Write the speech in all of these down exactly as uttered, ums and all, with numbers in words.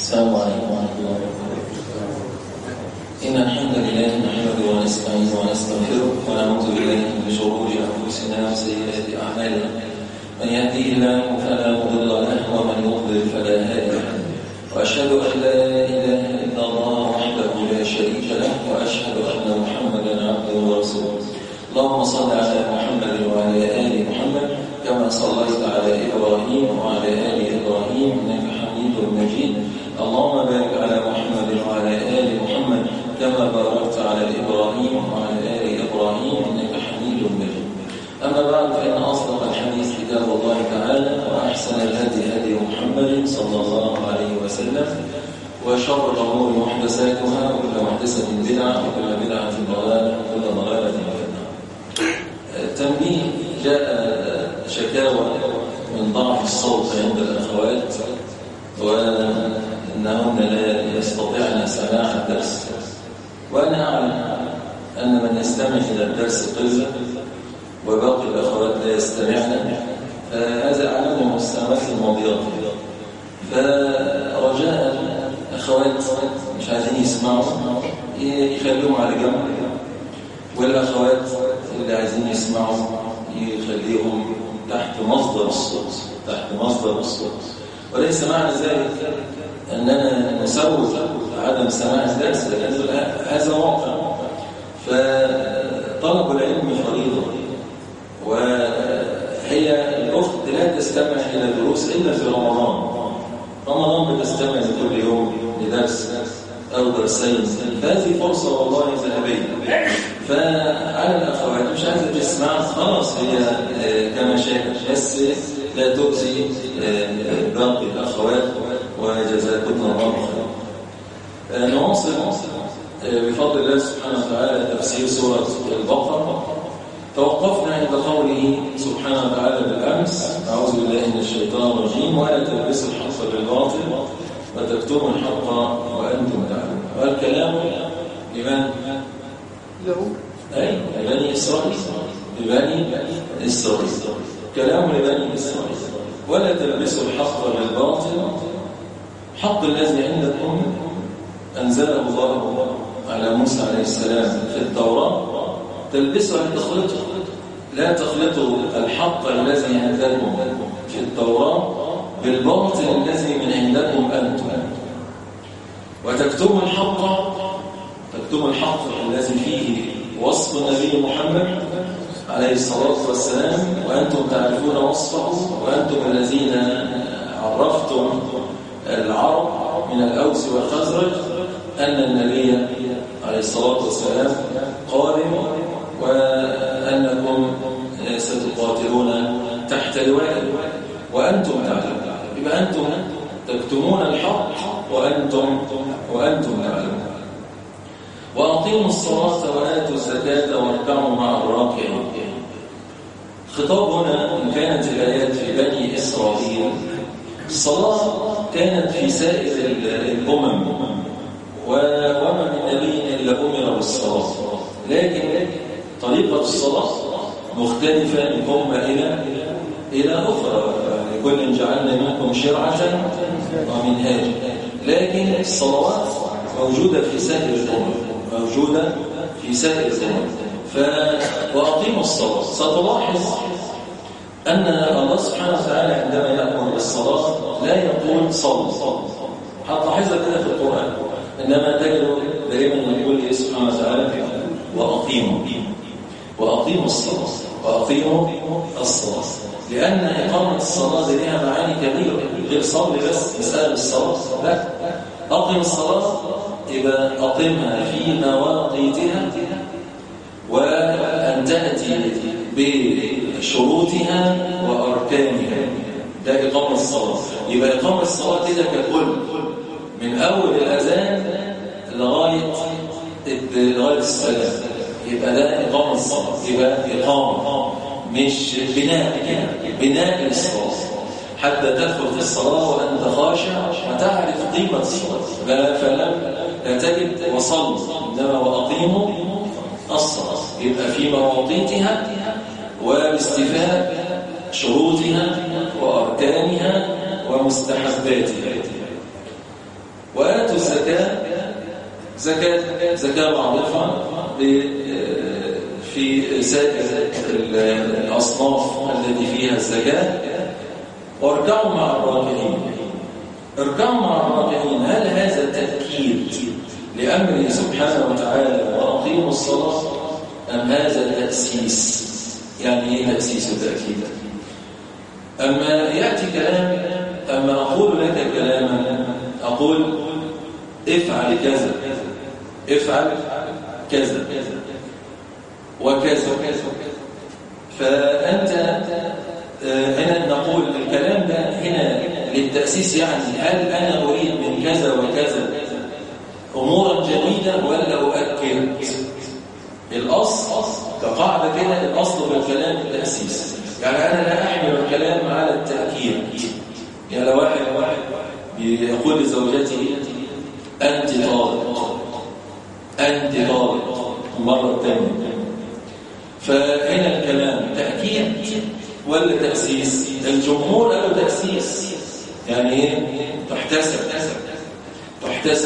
السلام عليكم ورحمة الله وبركاته. إن الحمد لله نحمده ونستعينه ونستغفره ونعوذ بالله من شرور أنفسنا وسيئات أعمالنا. من يهديه الله فلا مضل له ومن يضلل فلا هادي له. وأشهد أن لا إله إلا الله وحده لا شريك له وأشهد أن محمدا عبده ورسوله. اللهم صل على محمد وعلى آل محمد كما صليت على إبراهيم وعلى آل إبراهيم إنك حميد مجيد. اللهم بارك على محمد وعلى آل محمد كما باركت على إبراهيم وعلى آل إبراهيم إنك حميد مجيد. أما بعد فإن أصدق الحديث كتاب الله تعالى وأحسن الهدي هدي محمد صلى الله عليه وسلم وشر الأمور محدثاتها وكل محدثة بدعة وكل بدعة ضلالة وكل ضلالة في النار. تنبيه: جاء شكاوى من ضعف الصوت عند الأخوات وأنهن لا يستطيعن سماع الدرس، وأنا أعلم أن من يستمع إلى الدرس قلة وباقي الأخوات لا يستمعن، فهذا أعلمه السنوات الماضية. فرجاء أخوات مش عايزين يسمعوا يخليهم على جنب، والأخوات اللي عايزين يسمعوا يخليهم تحت مصدر الصوت تحت مصدر الصوت وليس معنى ذلك أننا نسوف عدم سماع الدرس، لأن هذا واقع. فطلب العلم فريضة، وهي الأخت لا تستمع إلى الدروس إلا في رمضان. رمضان بتستمع لكل يوم لدرس أو درسين، فهذه فرصة والله ذهبية. فعلى الأخوات مش عايزة تسمع خلاص، هي كما شاءت، بس لا تؤذي باقي الأخوات، وجزاكم الله خيرا. نواصل بفضل الله سبحانه وتعالى تفسير سورة البقرة. توقفنا عند قوله سبحانه وتعالى بالأمس: أعوذ بالله من الشيطان الرجيم ولا تلبسوا الحق بالباطل وتكتموا الحق وأنتم تعلمون. والكلام لمن؟ له أي لبني إسرائيل لبني إسرائيل كلام لبني إسرائيل. ولا تلبسوا الحق بالباطل. حق الذي عندكم أنزله الله على موسى عليه السلام في التوراة، تلبسوا أن تخلطوا، لا تخلطوا الحق الذي عندكم في التوراة بالباطل الذي من عندكم أنتم، وتكتموا الحق تكتموا الحق الذي فيه وصف النبي محمد عليه الصلاة والسلام، وأنتم تعرفون وصفه، وأنتم الذين عرفتم العرب من الأوس والخزرج أن النبي عليه الصلاة والسلام قادم، وأنكم ستقاتلون تحت لواء وأنتم تعلمون. يبقى أنتم تكتمون الحق وأنتم وأنتم تعلمون. وأقيموا الصلاة وآتوا الزكاة واركعوا مع الراكعين. خطاب هنا إن كانت الآيات في بني إسرائيل، الصلاة كانت في سائر الأمم، وما من نبي إلا أمر بالصلاة، لكن طريقة الصلاة مختلفة من أمة إلى إلى أخرى. لكل جعلنا منكم شرعة ومنهاجا، لكن الصلوات موجودة في سائر الأمم موجودة في سائر الأمم. ف وأقيموا الصلاة. ستلاحظ أن الله سبحانه وتعالى عندما يأمر بالصلاة لا يقول صل، هتلاحظها كده في القرآن، إنما تجد دائما يقول إيه سبحانه وتعالى: وأقيموا وأقيموا الصلاة وأقيموا الصلاة، لأن إقامة الصلاة لها معاني كبيرة، غير صلي بس مسألة الصلاة، لا، أقم الصلاة يبقى أقمها في مواقيتها، وأن تأتي بشروطها وأركانها. ده إقامة الصلاة. يبقى إقامة الصلاة كده ككل، من أول الأذان لغاية لغاية السلام، يبقى ده إقامة الصلاة. يبقى إقامة مش بناء، بناء الصلاة حتى تدخل في الصلاة وأنت خاشع وتعرف قيمة الصلاة. فلم لا تجد وصل، إنما وأقيموا الصلاة، يبقى في مواقيتها وباستيفاء شروطها وأركانها ومستحباتها. الزكاة زكاة زكاة معروفة في سائر الأصناف التي فيها الزكاة. واركعوا مع الراكعين. اركعوا مع الراكعين، هل هذا تأكيد لأمره سبحانه وتعالى وأقيموا الصلاة، أم هذا تأسيس؟ يعني ايه تأسيس وتأكيد؟ أما يأتي كلام، أما أقول لك كلاما، أقول افعل كذا، افعل كذا وكذا، فأنت هنا نقول الكلام ده هنا للتأسيس، يعني هل أنا أريد من كذا وكذا أمورا جديدة ولا أؤكد؟ الأصل كقاعدة كده، الأصل في الكلام التأسيس، يعني أنا لا أحمل الكلام على التأكيد. يعني لو واحد واحد يقول لزوجته أنت طالق، أنت طالق مرة ثانية، فهنا الكلام تأكيد ولا تأسيس؟ الجمهور قالوا تأسيس، يعني ايه؟ تحتسب تحتسب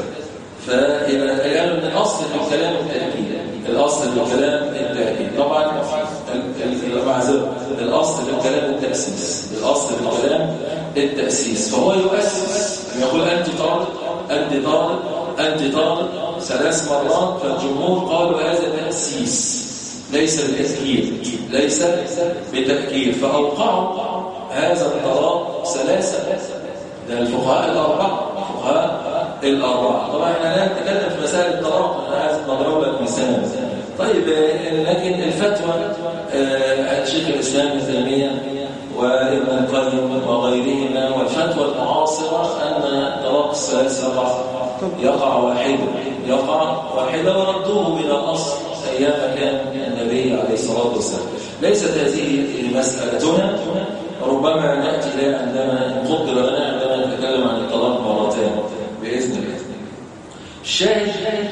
فقالوا ان الاصل في الكلام التأكيد، الاصل في الكلام التأكيد. طبعا المعذره الاصل في الكلام التأسيس، الاصل في الكلام التأسيس، فهو يؤسس يقول انت طالق، انت طالق، انت طالق ثلاث مرات، فالجمهور قالوا هذا تأسيس ليس بتأكيد، ليس بتأكيد، فأوقعوا هذا الطلاق ثلاثة. ده الفقهاء الأربعة، الفقهاء الأربعة. طبعا احنا لا نتكلم في مسائل الطلاق، أنا عايز نضرب لك مثال. طيب لكن الفتوى شيخ الإسلام ابن تيمية وابن القيم وغيرهما والفتوى المعاصرة أن طلاق الثلاث يقع يقع واحدة يقع واحدة وردوه إلى الأصل أيام كان النبي عليه الصلاة والسلام. ليست هذه مسألتنا، ربما نأتي إليها عندما نقدر لنا عندما نتكلم عن الطلاق مرتين بإذن الله. الشاهد،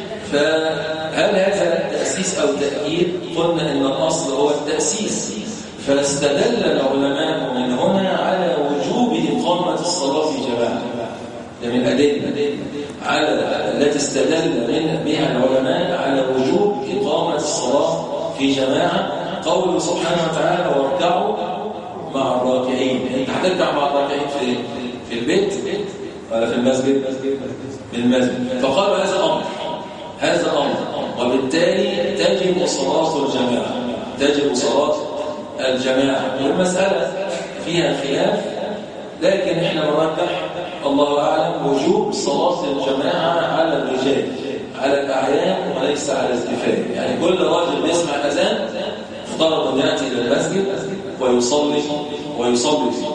فهل هذا تأسيس أو تأكيد؟ قلنا إن الأصل هو التأسيس، فاستدل العلماء من هنا على وجوب إقامة الصلاة في جماعة. ده من الأدلة على التي استدل من بها العلماء على وجوب إقامة الصلاة في جماعة قوله سبحانه وتعالى واركعوا مع الراكعين. انت هتركع مع الراكعين في في البيت ولا في المسجد؟ في المسجد. فقالوا هذا أمر، هذا أمر، وبالتالي تجب صلاة الجماعة، تجب صلاة الجماعة. والمسألة فيها خلاف، لكن احنا نرجح الله أعلم وجوب صلاة الجماعة على الرجال، على الأعيان وليس على الكفاية. يعني كل راجل بيسمع أذان افترض أن يأتي إلى المسجد ويصلي ويصلي فيه.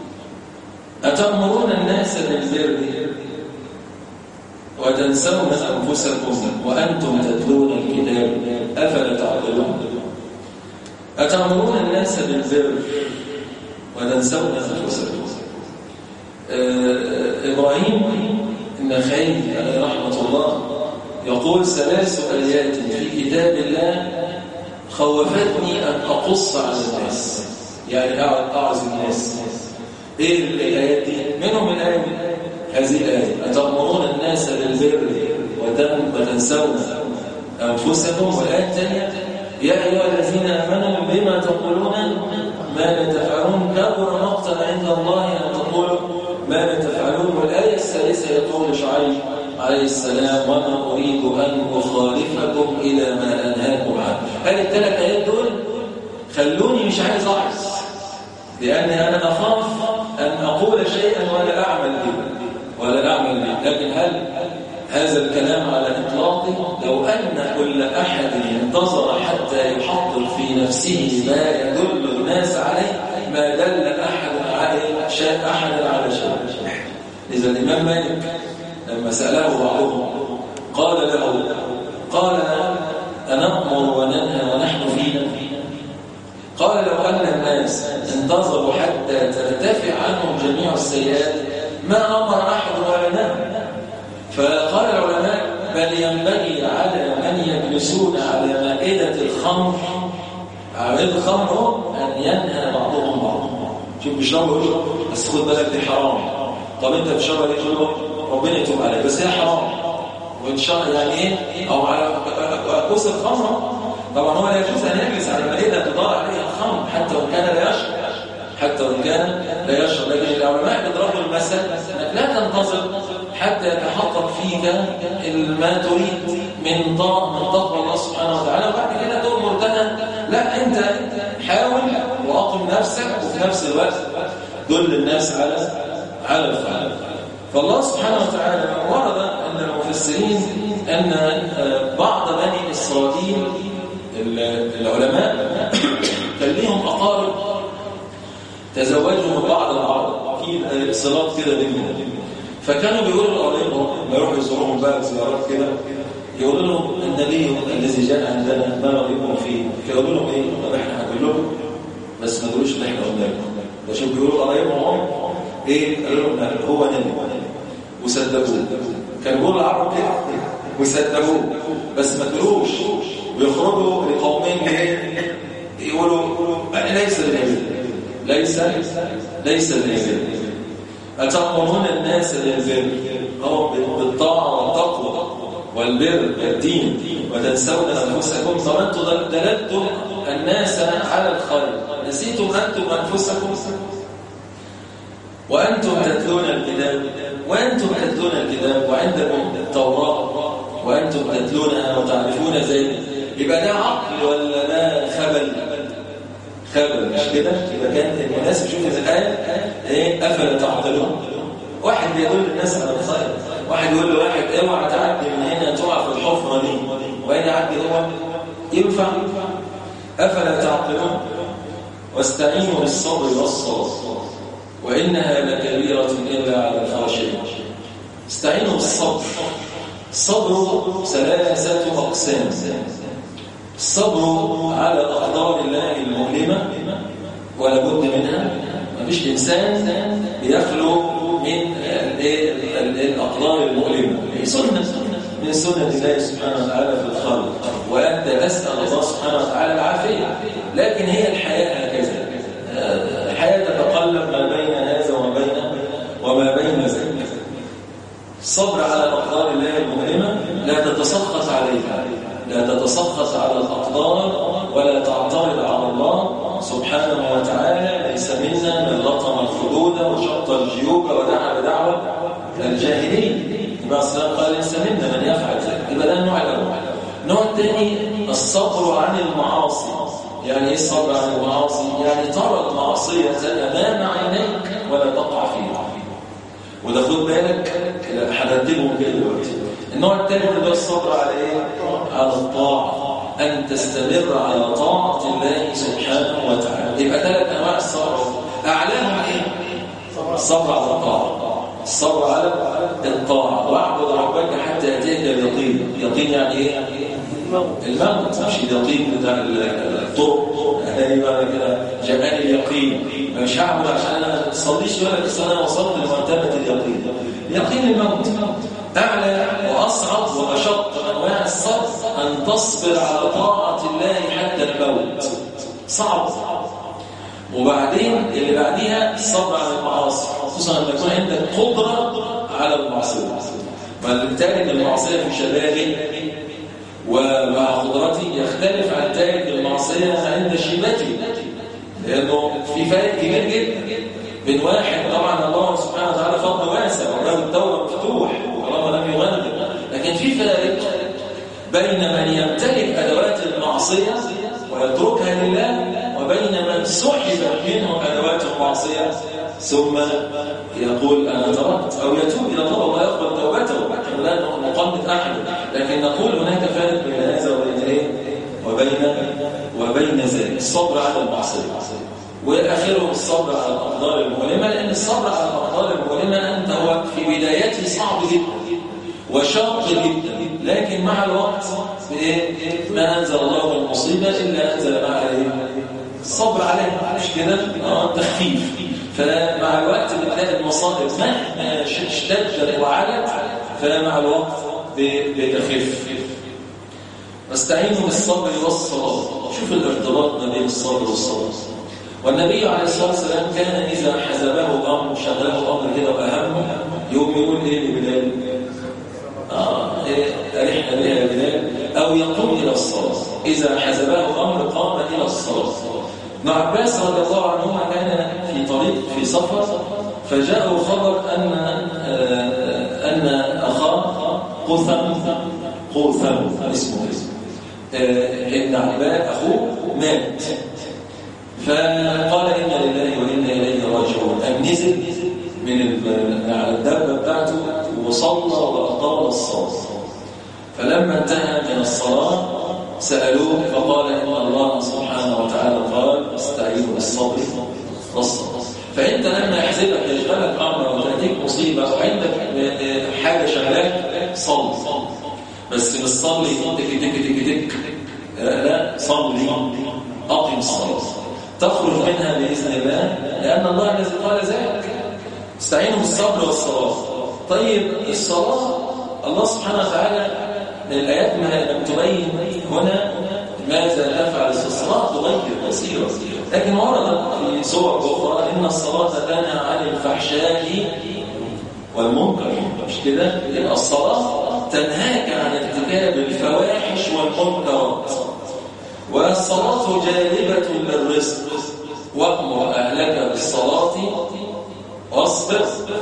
أتأمرون الناس بالبر وتنسون أنفسكم وأنتم تتلون الكتاب أفلا تعقلون؟ أتأمرون الناس بالبر وتنسون أنفسكم. إبراهيم النخعي عليه رحمة الله يقول ثلاث آيات في كتاب الله خوفتني أن أقص على الناس، يعني أعظ الناس. إيه الآيات دي؟ منهم الآية هذه الآية أتأمرون الناس بالبر وتنسون أنفسكم. والآية الثانية يا أيها الذين آمنوا بما تقولون ما لا تفعلون كبر مقتا عند الله أن تقولوا ما لا تفعلون. والآية الثالثة يقول شعيب عليه السلام وما أريد أن أخالفكم إلى ما أنهاكم عنه. هذه الثلاث آيات دول خلوني مش عايز أعص، لأني أنا أخاف أن أقول شيئا ولا أعمل به ولا أعمل به. لكن هل هذا الكلام على إطلاقه؟ لو أن كل أحد انتظر حتى يحضر في نفسه ما يدل الناس عليه ما دل أحد على شيء أحد على شيء. إذا الإمام مالك لما سأله بعضهم قال له قال أنأمر وننهى ونحن فينا؟ قال لو أن الناس انتظروا حتى ترتفع عنهم جميع السيئات ما أمر أحد ولا نهى. فقال العلماء بل ينبغي على من يجلسون على مائدة الخمر على الخمر أن ينهى بعضهم بعضهم. شوف بيشربوا ايه بس خد بالك دي حرام. طب انت بتشرب ايه؟ ربنا يتوب عليه، بس هي حرام وإن شاء يعني إيه أو على كوس الخمر طبعا هو لا يجوز أن يجلس على المائدة تضاء عليها الخمر حتى وإن كان لا يشرب حتى وإن كان لا يشرب لكن العلماء بيضربوا المثل أنك لا تنتظر حتى يتحقق فيك ما تريد من طاعة من تقوى الله سبحانه وتعالى وبعد كده تؤمر مرتهن. لا أنت حاول وأقم نفسك وفي نفس الوقت دل الناس على على الفعل. فالله سبحانه وتعالى ورد أن المفسرين أن بعض بني إسرائيل العلماء كان ليهم أقارب تزوجوا من بعض العرب في صلات كده بينهم، فكانوا بيقولوا لأولادهم لما يروحوا يزوروهم بقى زيارات كده يقولوا لهم النبي الذي جاء عندنا ما رأيكم فيه؟ فيقولوا لهم ايه؟ طب احنا هنقول لكم بس ما تقولوش ان احنا قلنا لكم. ده شوف بيقولوا قرايبهم ايه؟ قالوا لهم هو نبي وصدقوه. كانوا بيقولوا العرب كده وصدقوه بس ما تقولوش، ويخرجوا لقومين ايه؟ يقولوا ليس النبي ليس ليس النبي أتأمرون الناس بالبر أو بالطاعة والتقوى والبر والدين وتنسون أنفسكم؟ طب أنتم دللتم الناس على الخير نسيتم أنتم أنفسكم وأنتم تتلون الكتاب وأنتم تتلون الكتاب وعندكم التوراة وأنتم تتلونها وتعرفون زي يبقى ده عقل ولا ده خبل؟ خبل مش كده؟ يبقى كانت الناس تشوف الآية ايه أفلا تعقلون. واحد بيقول للناس على الخير، واحد يقول لواحد اوعى تعدي من هنا تقع في الحفرة دي وين يعدي هو ينفع؟ أفلا تعقلون واستعينوا بالصبر والصلاة وإنها لكبيرة إلا على الخاشعين. استعينوا بالصبر. الصبر ثلاثة أقسام. الصبر على أقدار الله المؤلمة ولا بد منها، ما فيش إنسان بيخلو من الأقدار المؤلمة، هي سنة من سنة الله سبحانه وتعالى في الخلق، وأنت تسأل الله سبحانه وتعالى العافية، لكن هي الحياة هكذا، الحياة تتقلب ما بين هذا وما بين وما بين ذلك. الصبر على أقدار الله المؤلمة لا تتسخط عليها، لا تتسخط على الأقدار ولا تعترض على الله سبحانه وتعالى. ليس منا من لطم الخدود وشق الجيوب ودعا بدعوة الجاهلين. يبقى السلام قال ليس منا من يفعل ذلك. يبقى ده النوع الأول. النوع الثاني الصبر عن المعاصي. يعني ايه الصبر عن المعاصي؟ يعني ترى المعصية أمام عينيك ولا تقع فيها. وده خد بالك هنرتبهم كده دلوقتي. النوع الثالث اللي هو الصبر على ايه؟ على الطاعة، أن تستمر على طاعة الله سبحانه وتعالى. يبقى ثلاث أنواع الصبر، أعلاها إيه؟ الصبر على الطاعة، الصبر على الطاعة، واعبد ربك حتى يأتيك اليقين. يقين يعني إيه؟ الموت، مش اليقين بتاع الطرق. أيوة كده جمال اليقين، مش هعبد عشان أنا ما تصليش ولا بس أنا وصلت لمرتبة اليقين. يقين الموت أعلى وأصعب وأشق أنواع الصبر أن تصبر على طاعة الله حتى الموت، صعب. وبعدين اللي بعديها الصبر على المعاصي، خصوصا لما يكون عندك قدرة على المعصية. فالتارك المعصية في شبابه ومع قدرته يختلف عن تارك المعصية عند شيبته، لأنه في فرق كبير جدا بين واحد طبعا الله سبحانه وتعالى فضل واسع وله التوبة مفتوح طالما لم يغلب، لكن في فرق بين من يمتلك أدوات المعصية ويتركها لله وبين من سحب منه أدوات المعصية ثم يقول أنا تركت أو يتوب إلى الله والله يقبل توبته. نحن لا نقلد أحد، لكن نقول هناك فرق بين هذا وبين إيه؟ وبين وبين ذلك. الصبر على المعصية وآخره الصبر على الأقدار المؤلمة، لأن الصبر على الأقدار المؤلمة أنت هو في بدايته صعب جدا وشاق جدا، لكن مع الوقت ما أنزل الله المصيبة إلا أنزل معها الصبر عليها، مش كده؟ آه تخفيف. فمع الوقت بتلاقي المصائب مهما اشتدت وعلت فمع الوقت بتخف. واستعينوا بالصبر والصلاة. شوف الارتباط ما بين الصبر والصلاة. والنبي عليه الصلاة والسلام كان إذا حزبه أمر شغله أمر كده وأهمه يوم يقول ايه لبلال؟ اه أرحنا بها يا بلال، او يقوم الى الصلاه، اذا حزبه امر قام الى الصلاه. ابن عباس رضي الله عنهما كان في طريق في سفر، فجاءه خبر ان آه ان اخاه قثم قثم اسمه آه ابن عباس اخوه مات، فقال إنا لله وإنا إليه راجعون. أم نزل من على الدابة بتاعته وصلى وأطال الصلاة. فلما انتهى من الصلاة سألوه فقال إن الله سبحانه وتعالى قال استعينوا بالصبر والصلاة. فأنت لما يحزبك يشغلك أمر وتأتيك مصيبة وعندك حاجة شغلاك صلي، بس مش صلي تك تك تك تك، لا صلي أقم الصلاة تخرج منها بإذن الله، لأن الله الذي قال ذلك استعينوا بالصبر والصلاة. طيب الصلاة الله سبحانه وتعالى الآيات لم تبين هنا ماذا تفعل في الصلاة، تغير كثيرا، لكن ورد في سور أخرى إن الصلاة تنهى عن الفحشاء والمنكر، مش كده؟ لأن الصلاة تنهاك عن ارتكاب الفواحش والمنكرات، والصلاة جالبة للرزق، وأمر أهلك بالصلاة واصبر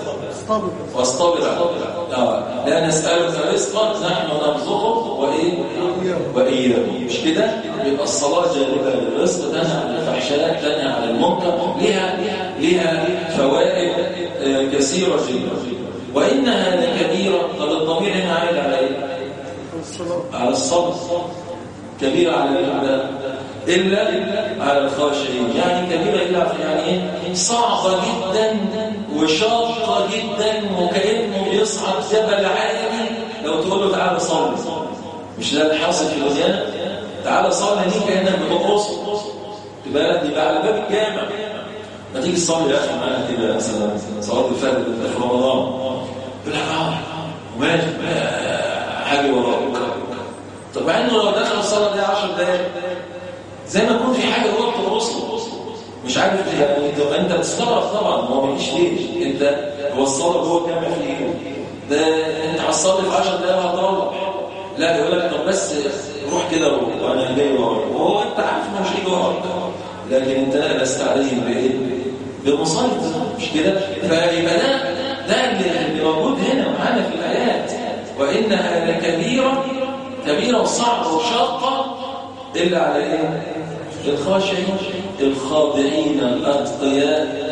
واصطبر آه. لا نسألك رزقا نحن نرزقك وإيه وإياهم، مش كده؟ يبقى الصلاة جالبة للرزق، تنهى عن الفحشاء، تنهى عن المنكر، لها لها فوائد كثيرة جدا. وإنها لكبيرة. طب الضمير هنا عائد على إيه؟ على الصبر. كبيرة على الإعداء إلا على الخاشعين، يعني كبيرة إلا يعني إيه؟ صعبة جدا وشاقة جدا، وكأنه يصعد جبل عالي لو تقول له تعالى صلي. مش ده اللي حاصل في الدنيا؟ تعالى صلي دي كأنك بتقرص، تبقى دي بقى على باب الجامع. ما تيجي تصلي يا أخي معانا كده مثلا صلاة الفجر في رمضان، يقول لك اه وماشي حاجة وراك. طب مع انه لو دخل الصلاه دي عشر دقايق زي ما يكون في حاجه جوه تقرصه، مش عارف يعني. انت بتستغرب طبعا، هو ما فيش ليش انت هو الصلاه جوه بتعمل في ايه؟ ده انت هتصلي في عشر دقايق وهتروح. لا يقول لك طب بس روح كده وانا جاي وراك، وهو انت عارف انه مش هيجي وراك، لكن انت لست عليه بايه؟ بالمصلي، مش كده؟ فيبقى ده ده اللي موجود هنا معانا في الايات. وانها لكبيره، كبيرة وصعبة وشاقة إلا على إيه؟ الخاشعين الخاضعين الأتقياء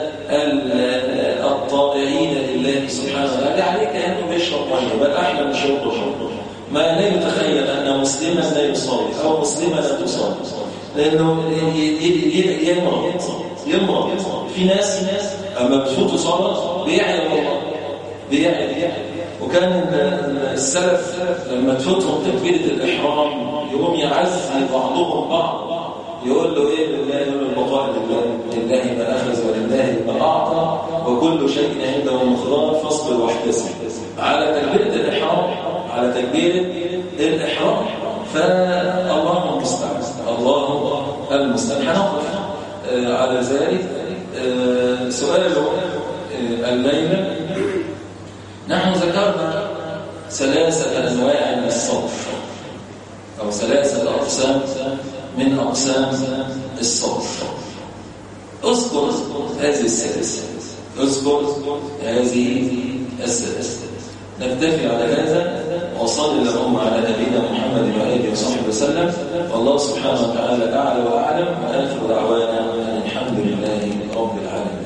الطائعين لله سبحانه وتعالى. عليك أنه بيشرب مية، بل أحلى من شرب شرب. ما لا يتخيل أن مسلما لا يصلي أو مسلمة لا تصلي، لأنه يمرض يمرض. في ناس أما بتفوتوا صلاة بيعلم الله بيعلم. وكان السلف لما تفوتهم تكبيرة الإحرام يقوم يعزي بعضهم بعض، يقول له إيه لله، يقول له البقاء لله، لله ما أخذ ولله ما أعطى وكل شيء عنده مقدار فاصبر واحتسب. على تكبيرة الإحرام على تكبيرة الإحرام فالله المستعان الله المستعان. هنقف على ذلك. سؤال الليلة، نحن ذكرنا ثلاثة أنواع من الصبر أو ثلاثة أقسام من أقسام الصبر. اذكر هذه الثلاثة، اذكر هذه الثلاثة. نكتفي على هذا وصلي اللهم على نبينا محمد وآله وصحبه وسلم، والله سبحانه وتعالى أعلى وأعلم، وآخر دعوانا الحمد لله رب العالمين.